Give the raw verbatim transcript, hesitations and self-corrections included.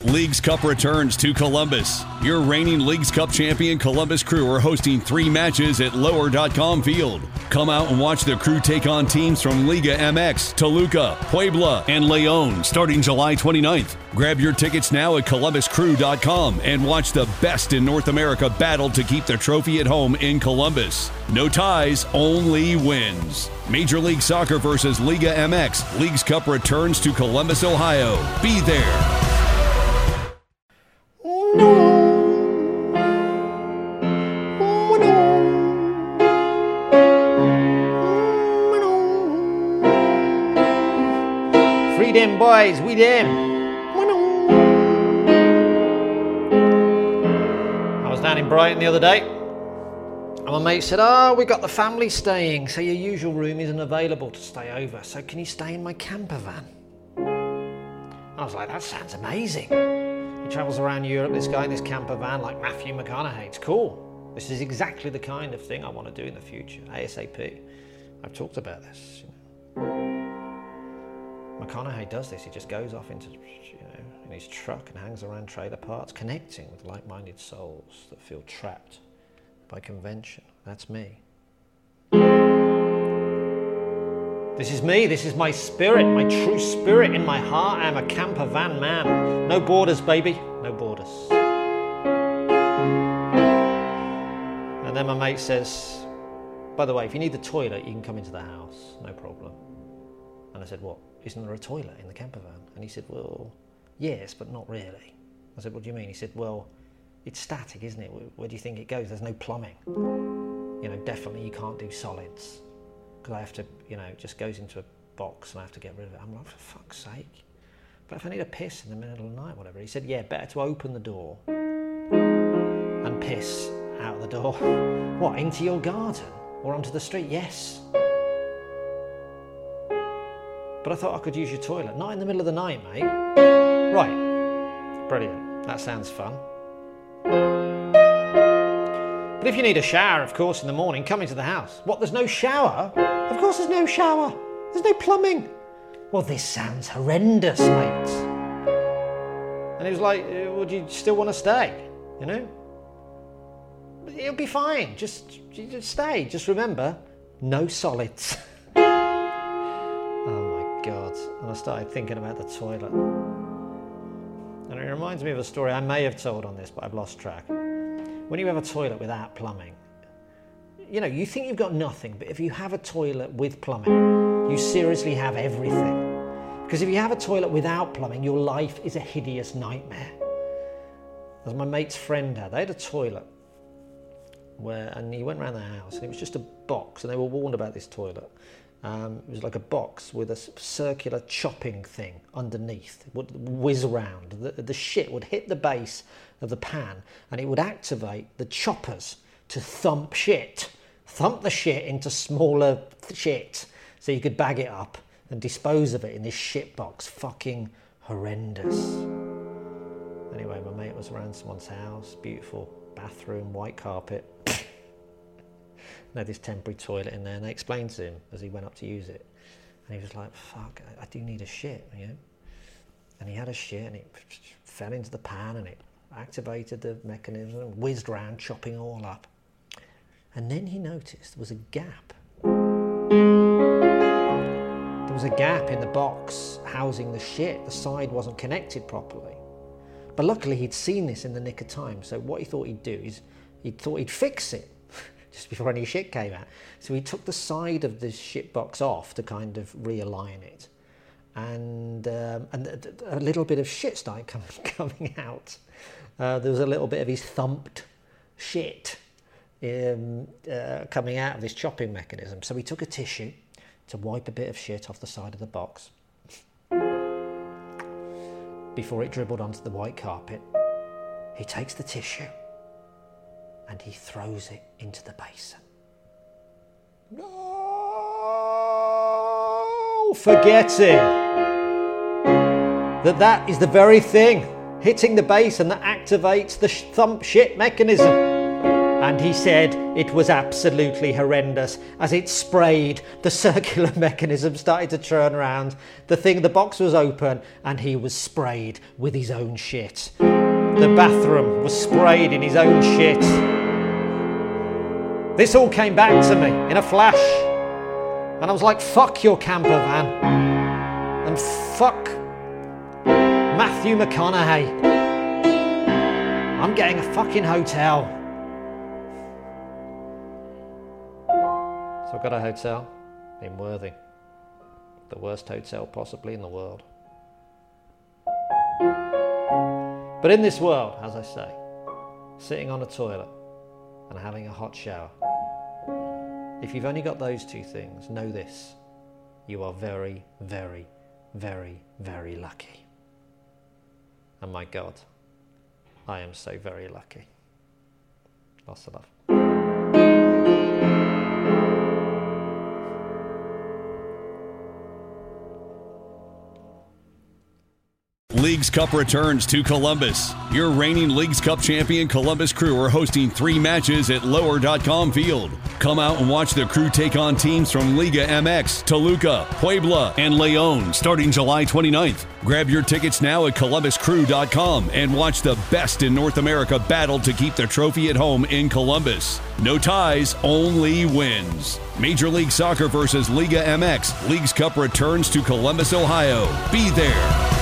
Leagues Cup returns to Columbus. Your reigning Leagues Cup champion Columbus Crew are hosting three matches at lower dot com Field. Come out and watch the Crew take on teams from Liga M X, Toluca, Puebla, and León starting July twenty-ninth. Grab your tickets now at columbus crew dot com and watch the best in North America battle to keep the trophy at home in Columbus. No ties, only wins. Major League Soccer versus Liga M X. Leagues Cup returns to Columbus, Ohio. Be there. Free them boys, we them. I was down in Brighton the other day, and my mate said, oh, we got the family staying, so your usual room isn't available to stay over, so can you stay in my camper van? I was like, that sounds amazing. He travels around Europe, this guy in this camper van, like Matthew McConaughey. It's cool. This is exactly the kind of thing I want to do in the future, ASAP. I've talked about this. You know. McConaughey does this. He just goes off into, you know, in his truck and hangs around trailer parks, connecting with like-minded souls that feel trapped by convention. That's me. This is me, this is my spirit, my true spirit in my heart. I am a camper van man. No borders, baby, no borders. And then my mate says, by the way, if you need the toilet, you can come into the house, no problem. And I said, what, isn't there a toilet in the camper van? And he said, well, yes, but not really. I said, what do you mean? He said, well, it's static, isn't it? Where do you think it goes? There's no plumbing. You know, definitely you can't do solids. Because I have to, you know, it just goes into a box and I have to get rid of it. I'm like, for fuck's sake. But if I need a piss in the middle of the night, whatever. He said, yeah, better to open the door and piss out the door. What, into your garden? Or onto the street? Yes. But I thought I could use your toilet. Not in the middle of the night, mate. Right. Brilliant. That sounds fun. But if you need a shower, of course, in the morning, come into the house. What, there's no shower? Of course there's no shower. There's no plumbing. Well, this sounds horrendous, mate. And he was like, would you still want to stay? You know? It'll be fine. Just, just stay. Just remember, no solids. Oh my God. And I started thinking about the toilet. And it reminds me of a story I may have told on this, but I've lost track. When you have a toilet without plumbing, you know, you think you've got nothing, but if you have a toilet with plumbing, you seriously have everything. Because if you have a toilet without plumbing, your life is a hideous nightmare. As my mate's friend had, they had a toilet where, and he went around the house, and it was just a box, and they were warned about this toilet. Um, it was like a box with a circular chopping thing underneath. It would whiz around. The, the shit would hit the base of the pan and it would activate the choppers to thump shit. Thump the shit into smaller shit so you could bag it up and dispose of it in this shit box. Fucking horrendous. Anyway, my mate was around someone's house. Beautiful bathroom, white carpet. They had this temporary toilet in there, and they explained to him as he went up to use it, and he was like, fuck, I, I do need a shit, you know? And he had a shit, and it fell into the pan, and it activated the mechanism, and whizzed around, chopping it all up. And then he noticed there was a gap. There was a gap in the box housing the shit. The side wasn't connected properly. But luckily, he'd seen this in the nick of time, so what he thought he'd do is, he thought he'd fix it. Just before any shit came out. So he took the side of the shit box off to kind of realign it. And um, and a little bit of shit started coming, coming out. Uh, there was a little bit of his thumped shit um, uh, coming out of this chopping mechanism. So he took a tissue to wipe a bit of shit off the side of the box before it dribbled onto the white carpet. He takes the tissue and he throws it into the basin. No! Forgetting that that is the very thing hitting the basin that activates the thump shit mechanism. And he said it was absolutely horrendous. As it sprayed, the circular mechanism started to turn around. The thing, the box was open, and he was sprayed with his own shit. The bathroom was sprayed in his own shit. This all came back to me in a flash. And I was like, fuck your camper van. And fuck Matthew McConaughey. I'm getting a fucking hotel. So I got a hotel in Worthing, the worst hotel possibly in the world. But in this world, as I say, sitting on a toilet and having a hot shower, if you've only got those two things, know this: you are very, very, very, very lucky. And my God, I am so very lucky. Lots of love. Leagues Cup returns to Columbus. Your reigning Leagues Cup champion Columbus Crew are hosting three matches at lower dot com Field. Come out and watch the Crew take on teams from Liga M X, Toluca, Puebla, and León starting July twenty-ninth. Grab your tickets now at columbus crew dot com and watch the best in North America battle to keep the trophy at home in Columbus. No ties, only wins. Major League Soccer versus Liga M X. Leagues Cup returns to Columbus, Ohio. Be there.